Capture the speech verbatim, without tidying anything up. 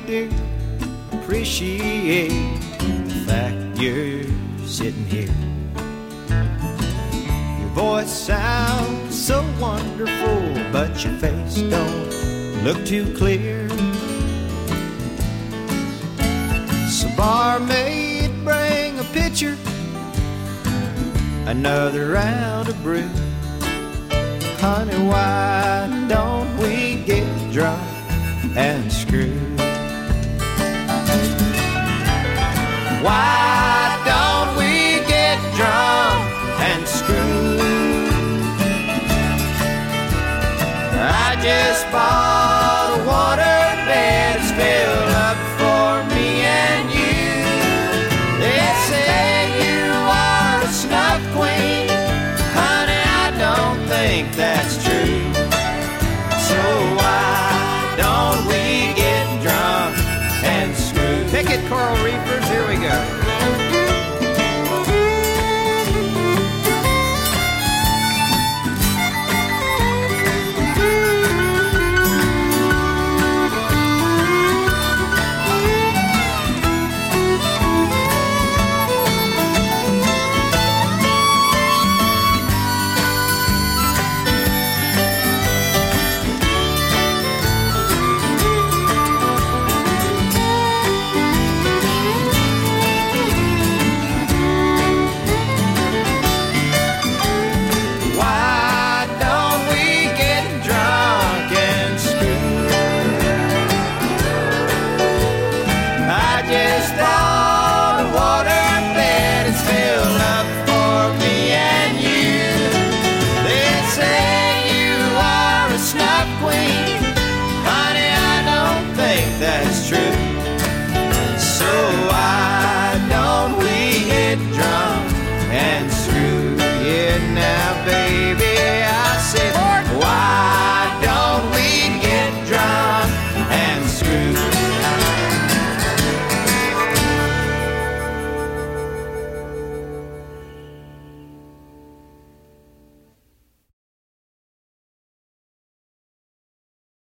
dear, appreciate the fact you're sitting here. Your voice sounds so wonderful, but your face don't look too clear. So barmaid, bring a pitcher, another round of brew. Honey, why don't we get drunk and screw? Why don't we get drunk and screw? I just bought a water